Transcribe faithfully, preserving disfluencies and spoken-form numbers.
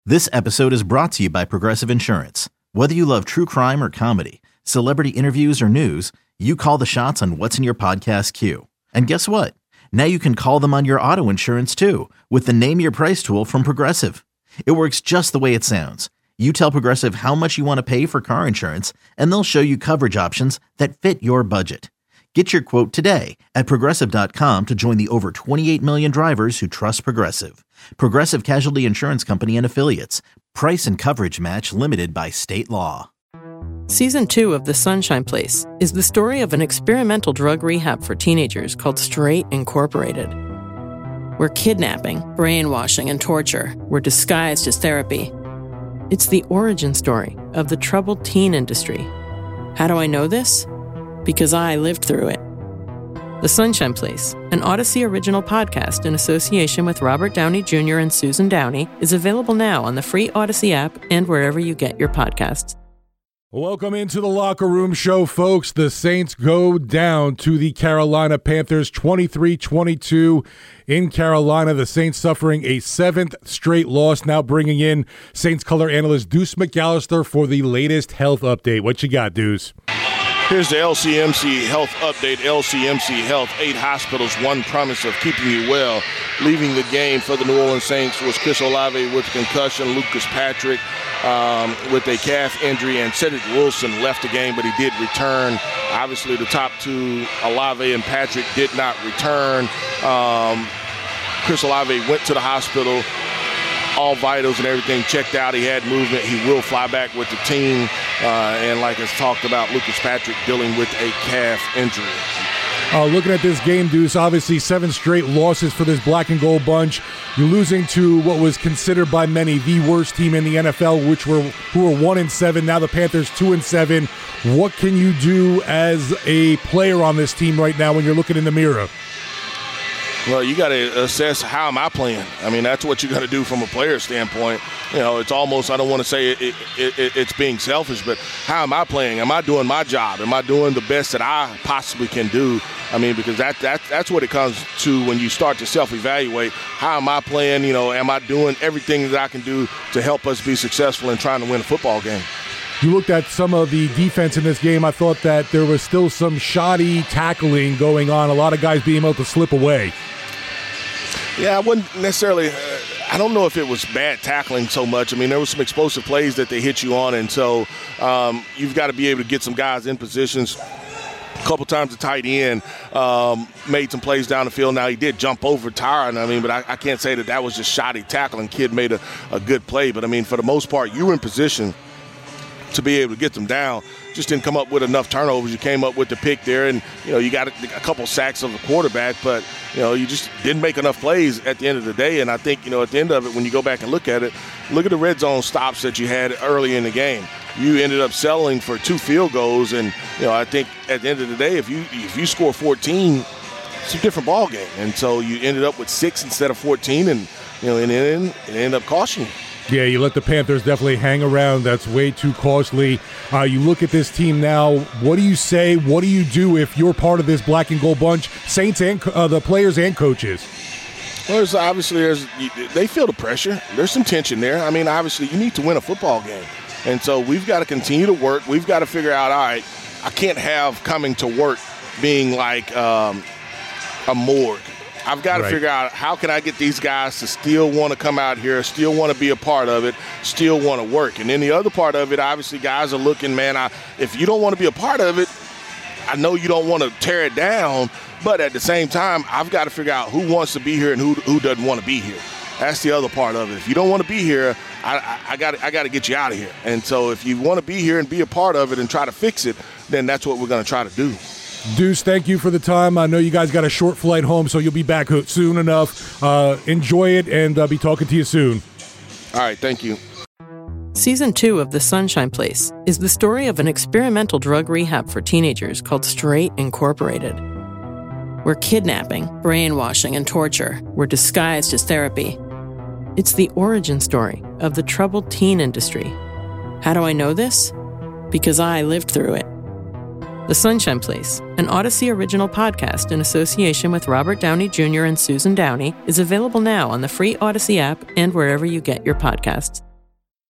This episode is brought to you by Progressive Insurance. Whether you love true crime or comedy, celebrity interviews or news, you call the shots on what's in your podcast queue. And guess what? Now you can call them on your auto insurance too with the Name Your Price tool from Progressive. It works just the way it sounds. You tell Progressive how much you want to pay for car insurance, and they'll show you coverage options that fit your budget. Get your quote today at Progressive dot com to join the over twenty-eight million drivers who trust Progressive. Progressive Casualty Insurance Company and Affiliates. Price and coverage match limited by state law. Season two of The Sunshine Place is the story of an experimental drug rehab for teenagers called Straight Incorporated, where kidnapping, brainwashing, and torture were disguised as therapy. It's the origin story of the troubled teen industry. How do I know this? Because I lived through it. The Sunshine Place, an Odyssey original podcast in association with Robert Downey Junior and Susan Downey, is available now on the free Odyssey app and wherever you get your podcasts. Welcome into the Locker Room Show, folks. The Saints go down to the Carolina Panthers twenty-three twenty-two in Carolina. The Saints suffering a seventh straight loss, now bringing in Saints color analyst Deuce McAllister for the latest health update. What you got, Deuce? Here's the L C M C Health Update. L C M C Health, eight hospitals, one promise of keeping you well. Leaving the game for the New Orleans Saints was Chris Olave with concussion, Lucas Patrick um, with a calf injury, and Cedric Wilson left the game, but he did return. Obviously, the top two, Olave and Patrick, did not return. Um, Chris Olave went to the hospital. All vitals and everything checked out. He had movement. He will fly back with the team. Uh, and like it's talked about, Lucas Patrick dealing with a calf injury. Uh, looking at this game, Deuce, obviously seven straight losses for this black and gold bunch. You're losing to what was considered by many the worst team in the N F L, which were who were one and seven. Now the Panthers two and seven. What can you do as a player on this team right now when you're looking in the mirror? Well, you got to assess, how am I playing? I mean, that's what you got to do from a player standpoint. You know, it's almost, I don't want to say it, it, it, it's being selfish, but how am I playing? Am I doing my job? Am I doing the best that I possibly can do? I mean, because that, that that's what it comes to when you start to self-evaluate. How am I playing? You know, am I doing everything that I can do to help us be successful in trying to win a football game? You looked at some of the defense in this game. I thought that there was still some shoddy tackling going on, a lot of guys being able to slip away. Yeah, I wouldn't necessarily uh, – I don't know if it was bad tackling so much. I mean, there was some explosive plays that they hit you on, and so um, you've got to be able to get some guys in positions. A couple times the tight end um, made some plays down the field. Now, he did jump over Tyron, I mean, but I, I can't say that that was just shoddy tackling. Kid made a, a good play. But, I mean, for the most part, you were in position to be able to get them down. Just didn't come up with enough turnovers. You came up with the pick there, and, you know, you got a, a couple sacks of the quarterback, but, you know, you just didn't make enough plays at the end of the day. And I think, you know, at the end of it, when you go back and look at it, look at the red zone stops that you had early in the game. You ended up settling for two field goals, and, you know, I think at the end of the day, if you if you score fourteen, it's a different ball game. And so you ended up with six instead of fourteen, and, you know, and then it ended up costing you. Yeah, you let the Panthers definitely hang around. That's way too costly. Uh, you look at this team now. What do you say? What do you do if you're part of this black and gold bunch, Saints and uh, the players and coaches? Well, there's obviously there's they feel the pressure. There's some tension there. I mean, obviously you need to win a football game, and so we've got to continue to work. We've got to figure out. All right, I can't have coming to work being like um, a morgue. I've got to right. figure out how can I get these guys to still want to come out here, still want to be a part of it, still want to work. And then the other part of it, obviously, guys are looking, man, I, if you don't want to be a part of it, I know you don't want to tear it down, but at the same time, I've got to figure out who wants to be here and who who doesn't want to be here. That's the other part of it. If you don't want to be here, I, I, I got I got to get you out of here. And so if you want to be here and be a part of it and try to fix it, then that's what we're going to try to do. Deuce, thank you for the time. I know you guys got a short flight home, so you'll be back soon enough. Uh, enjoy it, and I'll be talking to you soon. All right, thank you. Season two of The Sunshine Place is the story of an experimental drug rehab for teenagers called Straight Incorporated, where kidnapping, brainwashing, and torture were disguised as therapy. It's the origin story of the troubled teen industry. How do I know this? Because I lived through it. The Sunshine Place, an Odyssey original podcast in association with Robert Downey Junior and Susan Downey, is available now on the free Odyssey app and wherever you get your podcasts.